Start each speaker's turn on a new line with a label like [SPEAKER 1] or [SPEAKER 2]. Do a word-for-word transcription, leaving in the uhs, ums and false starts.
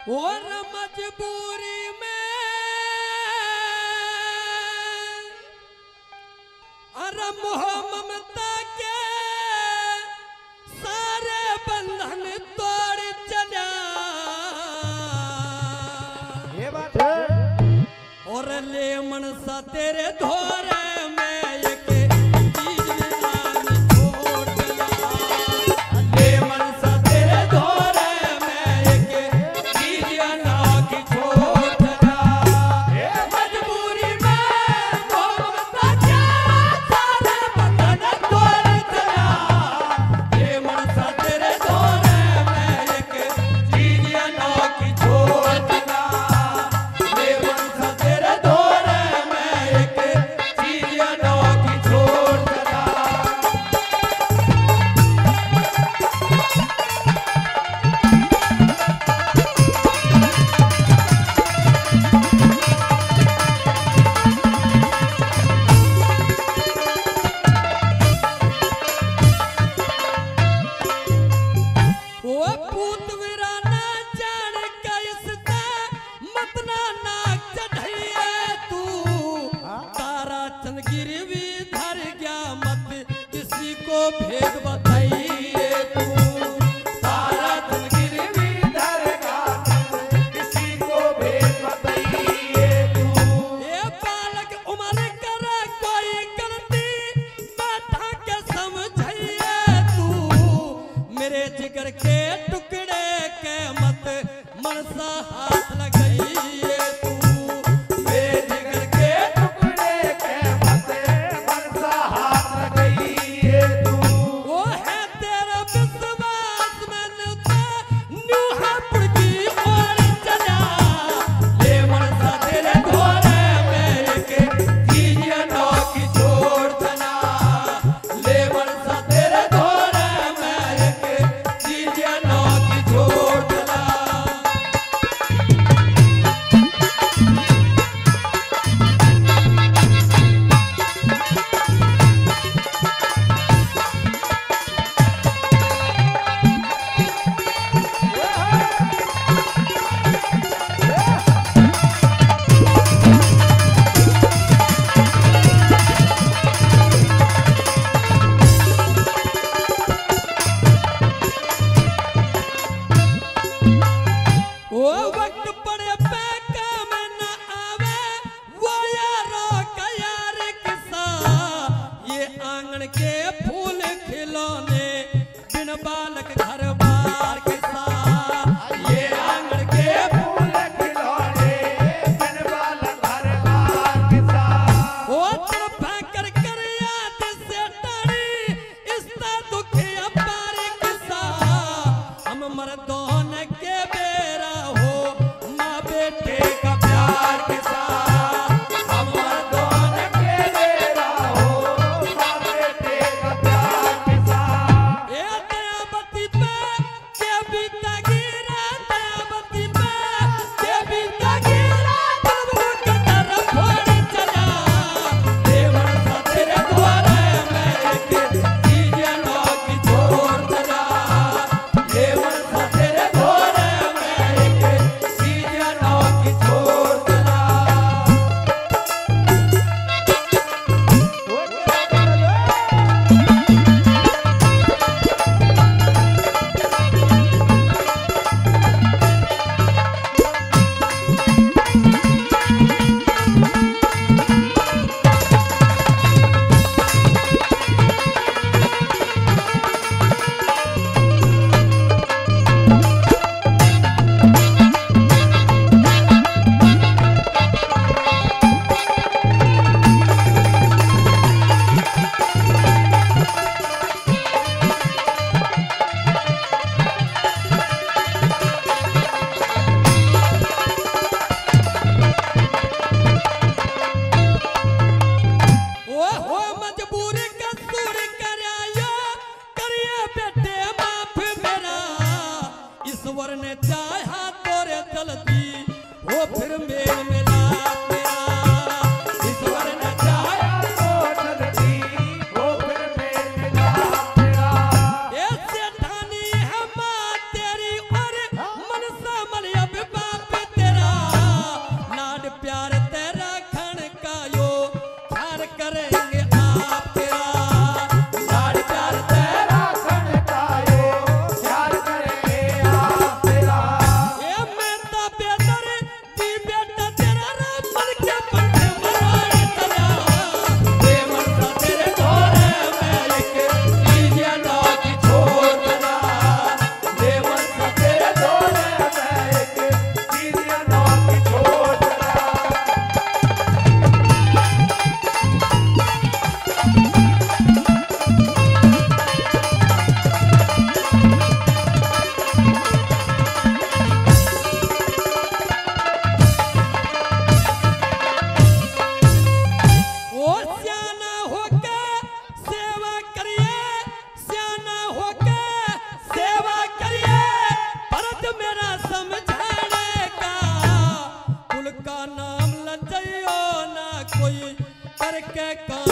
[SPEAKER 1] और मजबूरी में अरे मोह ममता के सारे बंधन तोड़ चला।
[SPEAKER 2] ये बात है।
[SPEAKER 1] और ले मनसा तेरे धोरे में एक भेद बताइए तू तारा तनगिर भी धरगा किसी को भेद बताइए तू। ये बालक उम्र करे कोई गलती बैठा के समझिए तू। मेरे जिगर के टुकड़े के मत मनसा हाथ लगाइए तू। मेरे जिगर के टुकड़े के मत मनसा हाथ लगाइए तू। के फूल खिलौने बिन बालक घर बार के साथ। ये आंगन के फूल खिलौने बिन बालक घर बार के साथ। वो तड़पा कर कर याद से टड़ी इसका दुख अपार के साथ। हम मर्दों के बेरा हो माँ बेटे का प्यार के साथ। ईश्वर ने चाहा तोरे चलती वो फिर मेल मिला तेरा। ईश्वर ने चाहा तो चलती वो फिर मेल मिला तेरा। ऐसे ठानी है माँ तेरी और मनसा मल अब मेरा समझाने का कुल का नाम लजइयो ना कोई करके का